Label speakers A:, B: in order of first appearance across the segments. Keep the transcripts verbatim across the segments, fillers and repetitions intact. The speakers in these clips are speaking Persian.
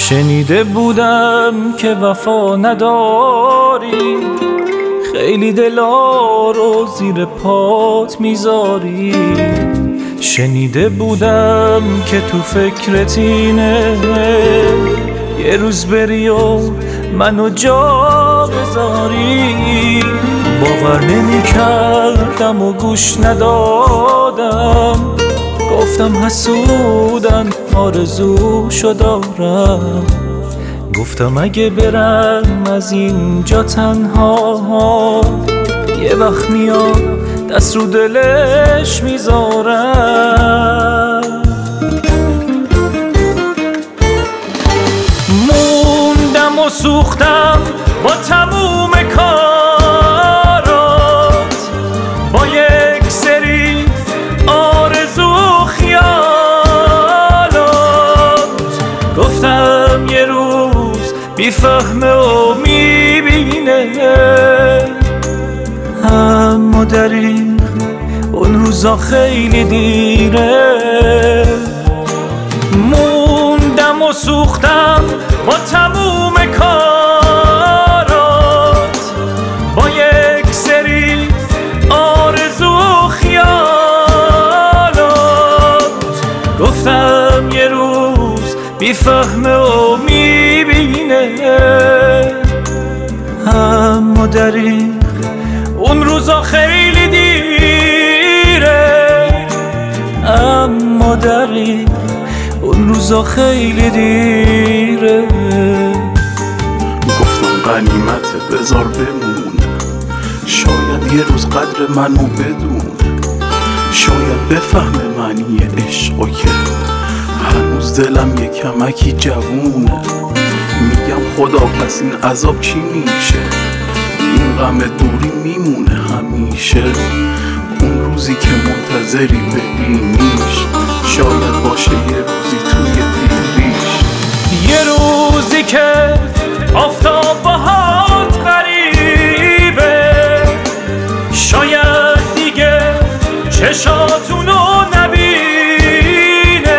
A: شنیده بودم که وفا نداری، خیلی دلا رو زیر پات میذاری. شنیده بودم که تو فکرت اینه یه روز بری و منو جا بذاری. باور نمی کردم و گوش ندادم، گفتم حسودن آرزوشو دارم. گفتم اگه برم از اینجا تنها، یه وقت میاد دست رو دلش میذارم. موندم و سوختم با تموم کارات، با یک سری آرزو و خیالات. گفتم یه روز میفهمه و میبینه، اما دریغ اون روزا خیلی دیره. موندم و سوختم با تموم کارات، با یک سری آرزو و خیالات. گفتم یه روز میفهمه و میبینه، اما دریغ اون روزا خیلی دیره. اما دریغ اون روزا خیلی دیره.
B: گفتم غنیمته بذار بمونه، شاید یه روز قدر منو بدونه. شاید بفهمه معنی عشقو که هنوز دلم یه کمکی جوونه. میگم خدا پس این عذاب چی میشه، این غم دوری میمونه همیشه. اون روزی که منتظری ببینیش، شاید باشه یه روزی توی دیریش.
A: یه روزی که آفتاب باهات غریبه، شاید دیگه چشاتونو نبینه.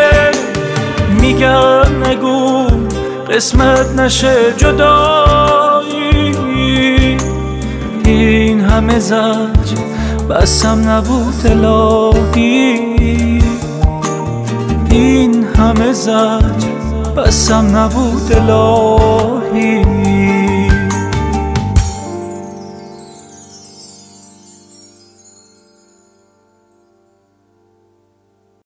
A: میگن نگو قسمت نشه جدایی، این همه زج بسم نبود الهی. این همه زج بسم نبود الهی.